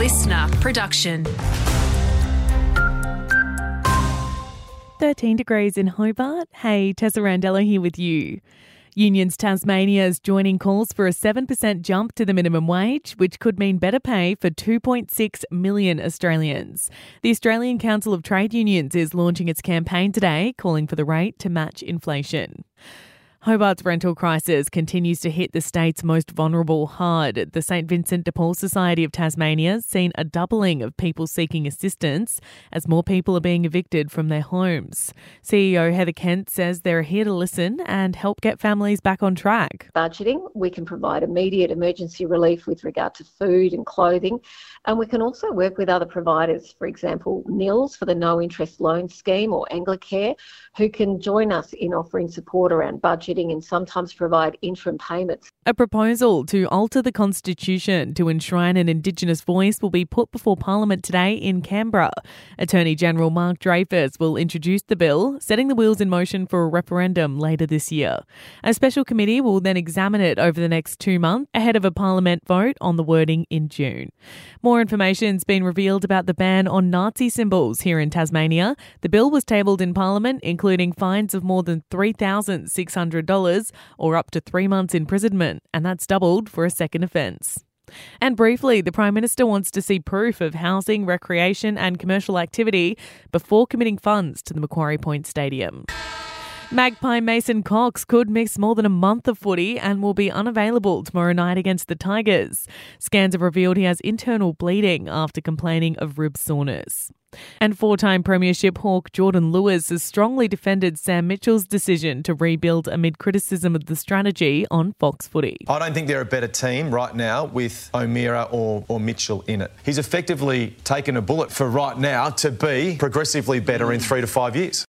listener production. 13 degrees in Hobart. Hey, Tessa Randello here with you. Unions Tasmania is joining calls for a 7% jump to the minimum wage, which could mean better pay for 2.6 million Australians. The Australian Council of Trade Unions is launching its campaign today, calling for the rate to match inflation. Hobart's rental crisis continues to hit the state's most vulnerable hard. The St Vincent de Paul Society of Tasmania has seen a doubling of people seeking assistance as more people are being evicted from their homes. CEO Heather Kent says they're here to listen and help get families back on track. Budgeting, we can provide immediate emergency relief with regard to food and clothing, and we can also work with other providers, for example, NILS for the No Interest Loan Scheme or Anglicare, who can join us in offering support around budgeting and sometimes provide interim payments. A proposal to alter the Constitution to enshrine an Indigenous voice will be put before Parliament today in Canberra. Attorney General Mark Dreyfus will introduce the bill, setting the wheels in motion for a referendum later this year. A special committee will then examine it over the next 2 months ahead of a Parliament vote on the wording in June. More information's been revealed about the ban on Nazi symbols here in Tasmania. The bill was tabled in Parliament, including fines of more than $3,600 or up to 3 months imprisonment, and that's doubled for a second offence. And briefly, the Prime Minister wants to see proof of housing, recreation and commercial activity before committing funds to the Macquarie Point Stadium. Magpie Mason Cox could miss more than a month of footy and will be unavailable tomorrow night against the Tigers. Scans have revealed he has internal bleeding after complaining of rib soreness. And four-time Premiership hawk Jordan Lewis has strongly defended Sam Mitchell's decision to rebuild amid criticism of the strategy on Fox Footy. I don't think they're a better team right now with O'Meara or Mitchell in it. He's effectively taken a bullet for right now to be progressively better in 3 to 5 years.